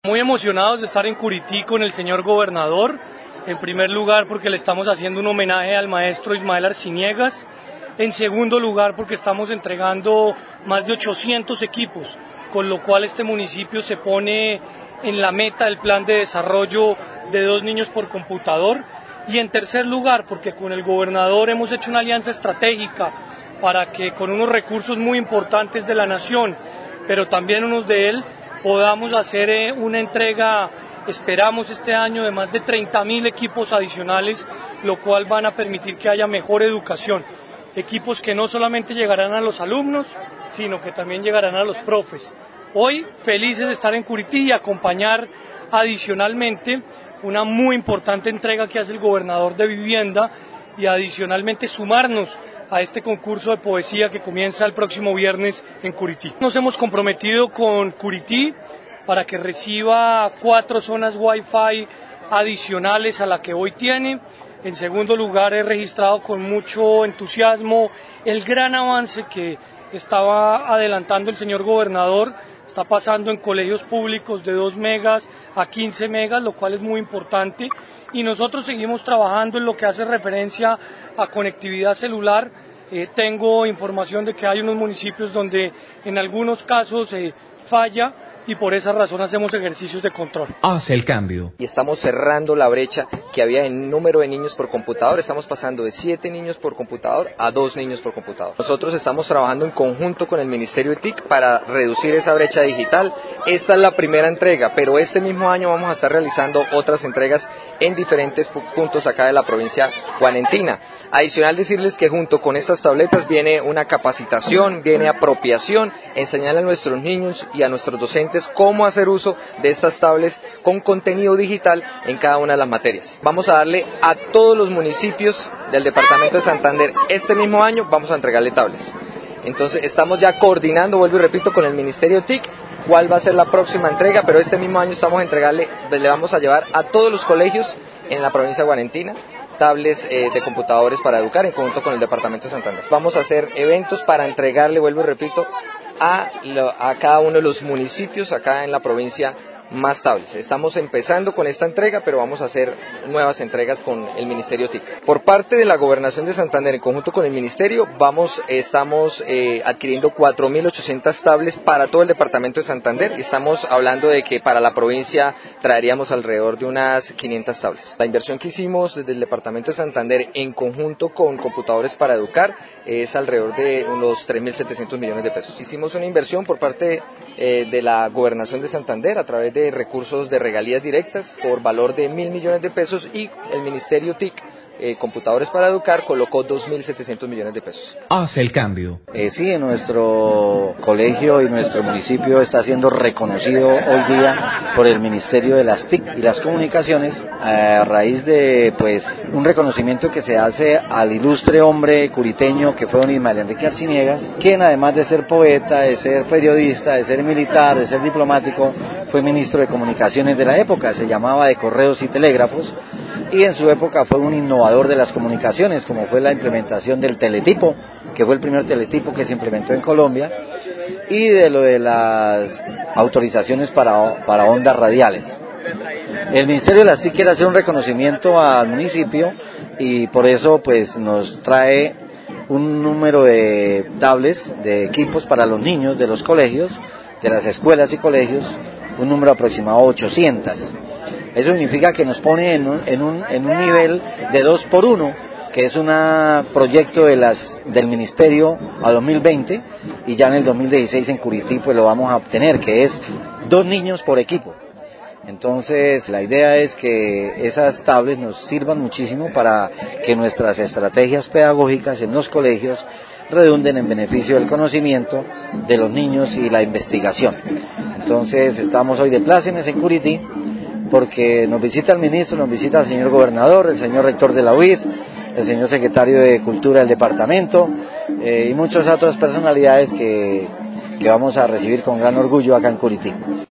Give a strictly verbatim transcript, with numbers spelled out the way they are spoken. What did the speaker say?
Muy emocionados de estar en Curití con el señor gobernador, en primer lugar porque le estamos haciendo un homenaje al maestro Ismael Arciniegas, en segundo lugar porque estamos entregando más de ochocientos equipos, con lo cual este municipio se pone en la meta del plan de desarrollo de dos niños por computador, y en tercer lugar porque con el gobernador hemos hecho una alianza estratégica para que con unos recursos muy importantes de la nación, pero también unos de él, podamos hacer eh, una entrega, esperamos este año, de más de treinta mil equipos adicionales, lo cual van a permitir que haya mejor educación. Equipos que no solamente llegarán a los alumnos, sino que también llegarán a los profes. Hoy, felices de estar en Curití y acompañar adicionalmente una muy importante entrega que hace el gobernador de Vivienda, y adicionalmente sumarnos a este concurso de poesía que comienza el próximo viernes en Curití. Nos hemos comprometido con Curití para que reciba cuatro zonas Wi-Fi adicionales a la que hoy tiene. En segundo lugar, he registrado con mucho entusiasmo el gran avance que estaba adelantando el señor gobernador. Está pasando en colegios públicos de dos megas a quince megas, lo cual es muy importante. Y nosotros seguimos trabajando en lo que hace referencia a conectividad celular. Eh, tengo información de que hay unos municipios donde en algunos casos eh, falla, y por esa razón hacemos ejercicios de control. Hace el cambio. Y estamos cerrando la brecha que había en número de niños por computador. Estamos pasando de siete niños por computador a dos niños por computador. Nosotros estamos trabajando en conjunto con el Ministerio de T I C para reducir esa brecha digital. Esta es la primera entrega, pero este mismo año vamos a estar realizando otras entregas en diferentes puntos acá de la provincia guanentina. Adicional decirles que junto con estas tabletas viene una capacitación, viene apropiación, enseñarle a nuestros niños y a nuestros docentes cómo hacer uso de estas tablets con contenido digital en cada una de las materias. Vamos a darle a todos los municipios del departamento de Santander este mismo año, vamos a entregarle tablets. Entonces estamos ya coordinando, vuelvo y repito, con el Ministerio T I C cuál va a ser la próxima entrega, pero este mismo año estamos a entregarle, le vamos a llevar a todos los colegios en la provincia guanentina tablets eh, de computadores para educar en conjunto con el departamento de Santander. Vamos a hacer eventos para entregarle, vuelvo y repito, a, lo, a cada uno de los municipios acá en la provincia más tablets. Estamos empezando con esta entrega, pero vamos a hacer nuevas entregas con el Ministerio T I C. Por parte de la Gobernación de Santander, en conjunto con el Ministerio, vamos, estamos eh, adquiriendo cuatro mil ochocientas tablets para todo el departamento de Santander, y estamos hablando de que para la provincia traeríamos alrededor de unas quinientas tablets. La inversión que hicimos desde el departamento de Santander en conjunto con Computadores para Educar es alrededor de unos tres mil setecientos millones de pesos. Hicimos una inversión por parte eh, de la Gobernación de Santander a través de recursos de regalías directas por valor de mil millones de pesos, y el Ministerio T I C, eh, Computadores para Educar, colocó dos mil setecientos millones de pesos. Hace el cambio. Eh, sí, en nuestro colegio y nuestro municipio está siendo reconocido hoy día por el Ministerio de las T I C y las Comunicaciones a raíz de pues un reconocimiento que se hace al ilustre hombre curiteño que fue don Ismael Enrique Arciniegas, quien además de ser poeta, de ser periodista, de ser militar, de ser diplomático, fue ministro de Comunicaciones de la época, se llamaba de Correos y Telégrafos, y en su época fue un innovador de las comunicaciones, como fue la implementación del teletipo, que fue el primer teletipo que se implementó en Colombia, y de lo de las autorizaciones para, para ondas radiales. El Ministerio de las T I C quiere hacer un reconocimiento al municipio, y por eso pues nos trae un número de tablets, de equipos para los niños de los colegios, de las escuelas y colegios, un número aproximado de ochocientas. Eso significa que nos pone en un, en un, en un nivel de dos por uno, que es un proyecto de las, del Ministerio a dos mil veinte, y ya en el dos mil dieciséis en Curití pues lo vamos a obtener, que es dos niños por equipo. Entonces la idea es que esas tablets nos sirvan muchísimo para que nuestras estrategias pedagógicas en los colegios redunden en beneficio del conocimiento de los niños y la investigación. Entonces estamos hoy de plácemes en Curití porque nos visita el ministro, nos visita el señor gobernador, el señor rector de la U I S, el señor secretario de Cultura del departamento eh, y muchas otras personalidades que, que vamos a recibir con gran orgullo acá en Curití.